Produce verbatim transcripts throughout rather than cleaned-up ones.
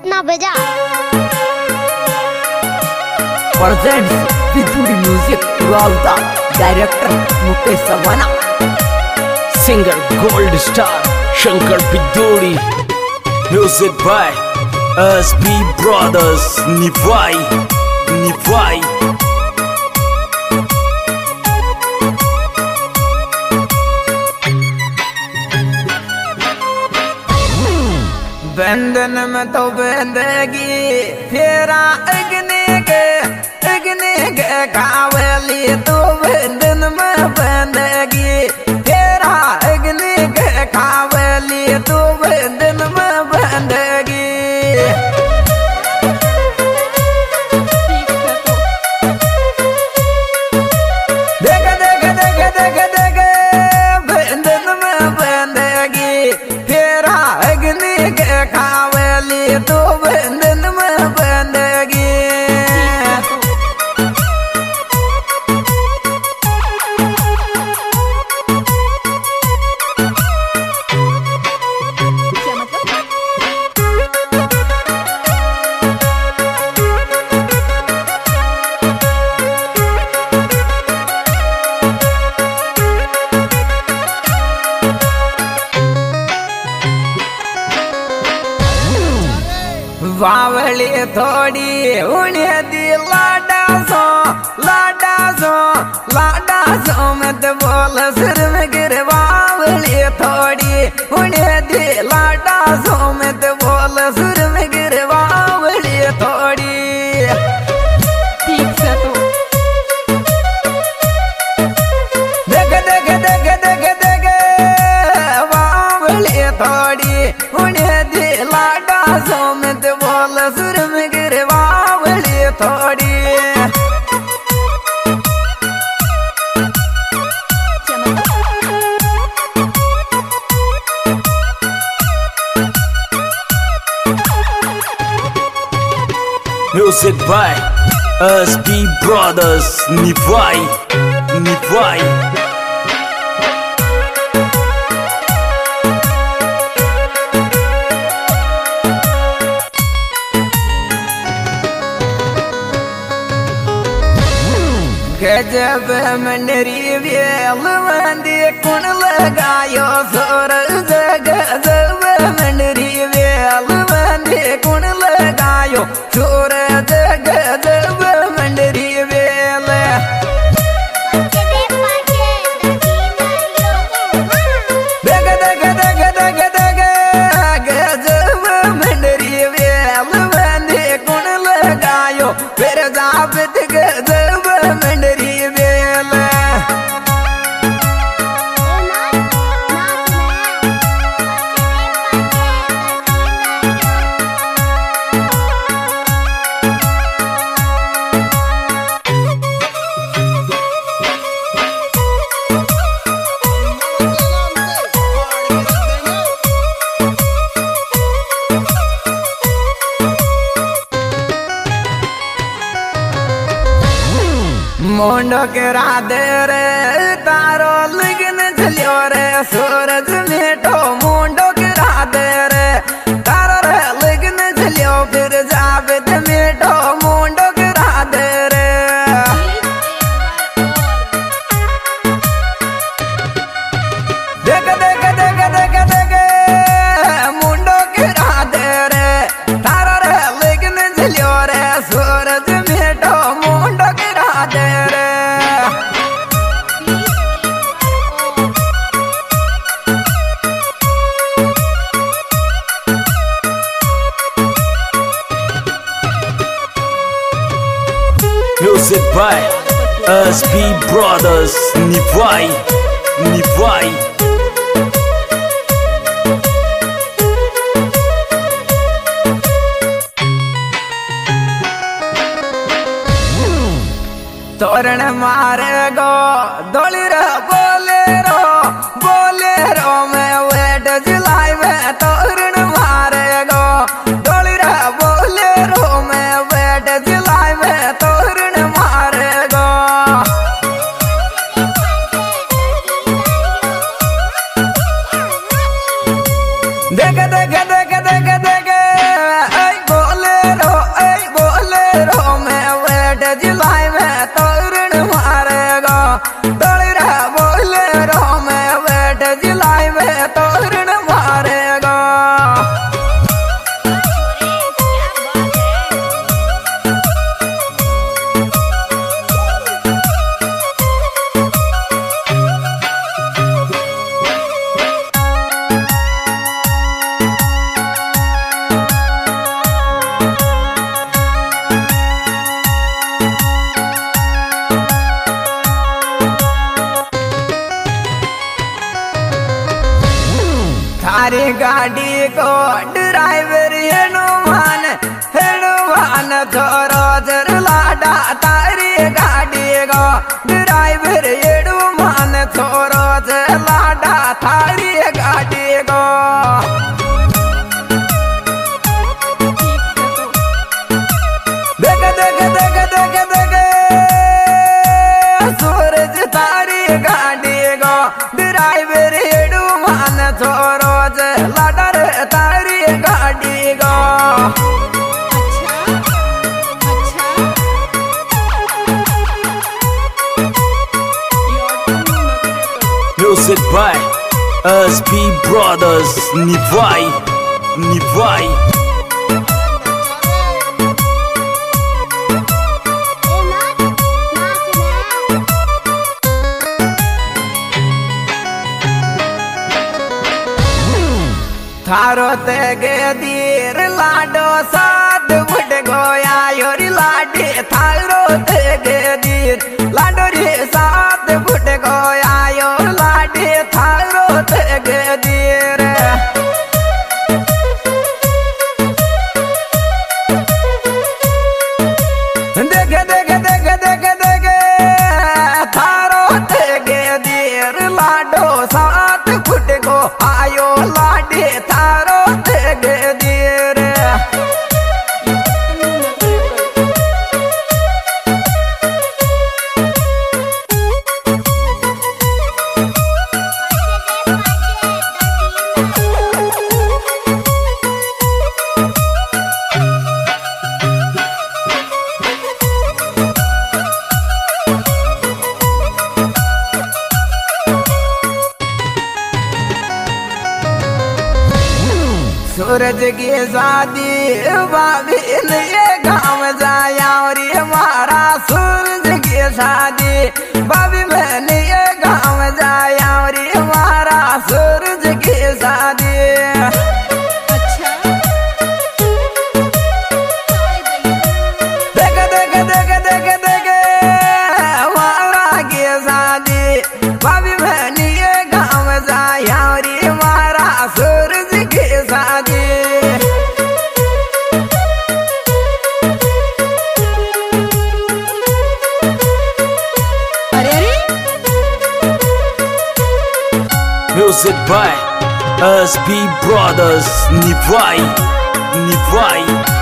ना बजा। Presents Viduri music Rauta, director Mukesh Savana, singer gold star Shankar Piduri, music by S B brothers निभाई निभाई। बंधन में तो बंदेगी फेरा अग्नि के अग्नि के कावली, तो बंधन में बंदेगी फेरा अग्नि के कावली, तो बंधन में बंदेगी। देख देख देख देख देख बंधन में बंदेगी फेरा अग्नि के कावली, तो बंधन में बंदेगी। बावली थोड़ी उन्हें दी लाडा सो लाडा सो लाडा सो में तो बोल सिर में गिर। बावली थोड़ी उन्हें दी लाडा सो में तो बोल सिर में गिर। बावली थोड़ी ठीक से तो देख देख देख देख देख बावली थोड़ी उन्हें दी लाडा सो में तो बोल सुर में गिर। बावली थोड़ी music by S B brothers निभाई निभाई। गजब मंडरी वेल मंदी कुण लगायो सोर। गजब मंडरी वेल मंदी कुण लगायो सोर। गजब मंडरी वेल देख देख देख देख देख गजब मंडरी वेल मंदी कुण लगायो फिर जाबत। गजब मंडरी वेल मोंडो के राधे रे तारो लगन चलियो रे। सूरज मेटो मोंडो के राधे रे तारो रे लगन चलियो फिर जावे मेटो मोंडो के राधे रे। देख देख देख देख देख मुंडो के राधे रे तारो रे लगन चलियो रे। सूरज मेटो मोंडो के राधे रे। Music by S B brothers निभाई निभाई। तोरण मारे गो दोली रो बोले रो बोले रो में वेट जुलाई में तोरण मारे गो दोली रो बोले रो में वेट जुलाई में तोरण मारे गो। देख देख देख देख देख Music by S P Brothers. Nivai, Nivai. थारो ते गे दीर लाडो साथ बुट गोया योरी लाडे थारो ते गे दीर लाडो रे साथ बुट गोया यो लाडे थारो ते गे दीर देखे देखे देखे देखे देखे थारो ते गे दीर लाडो साथ बुट गो आयो लाडे थारो ते गे दीर सूरज की शादी बाबी ये गाँव जाया और हमारा सूरज की शादी बाबी मैंने ये गाँव जाया और हमारा सूरज की शादी देख देख देख देख देख हमारा की शादी बाबी मैंने ये गाँव जाया और हमारा सूरज की शादी Music by S P Brothers. Nivai, Nivai.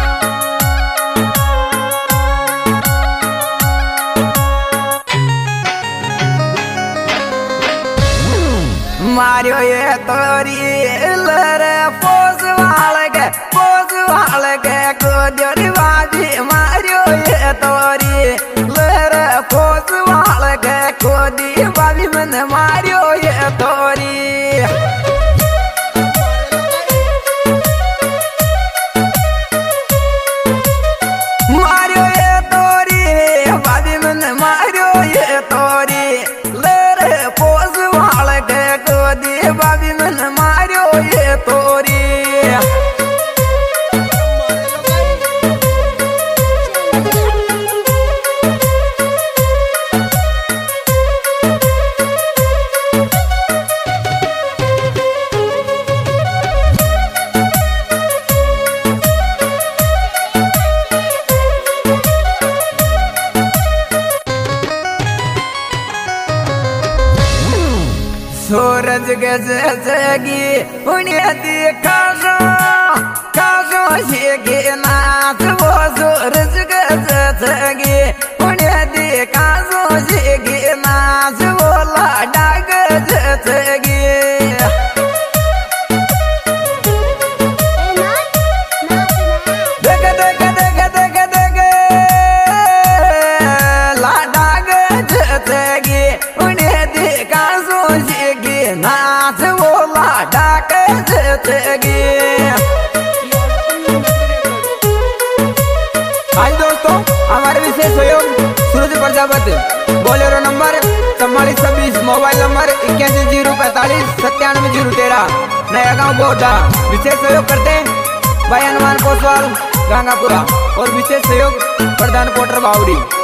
मारियो ये तोरी लरे पोस वाल के पोस वाल के को जोरी बाजी मारियो ये तोरी लरे पोस वाल के को दी बाजी मन मारियो ये तोरी मारियो ये तोरी बाजी मन मारियो ये तोरी लरे पोस वाल के को दी बाजी मन मारियो ये तोरी सूरज के जैसेगी उन्हें देखा सो कासो शेगी नाच वो सूरज के जैसेगी उन्हें देखा सो शेगी नाच वो लाडा के जैसेगी देख देख देख देख देख लाडा के जैसेगी उन्हें देखा सो नाच वो लाडा के जैसेगी आज दोस्तों हमारे विशेष सहयोग सूरज प्रजापति बोलेरो नंबर चौवालीस छब्बीस मोबाइल नंबर इक्यासी जीरो पैंतालीस सत्तानवे जीरो तेरह नया गाँव बोडा विशेष सहयोग करते हैं भाई हनुमान कोसवाल गंगापुरा और विशेष सहयोग प्रधान कोटर बावड़ी।